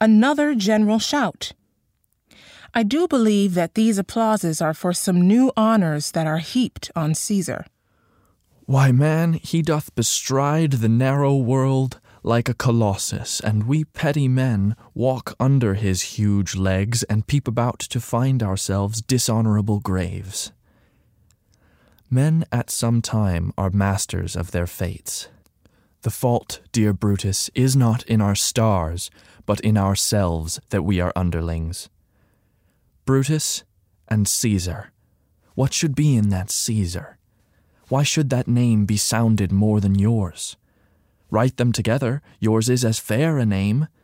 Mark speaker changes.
Speaker 1: Another general shout. I do believe that these applauses are for some new honors that are heaped on Caesar.
Speaker 2: Why, man, he doth bestride the narrow world like a colossus, and we petty men walk under his huge legs and peep about to find ourselves dishonorable graves. Men at some time are masters of their fates. The fault, dear Brutus, is not in our stars, but in ourselves that we are underlings. Brutus and Caesar. What should be in that Caesar? Why should that name be sounded more than yours? Write them together, yours is as fair a name,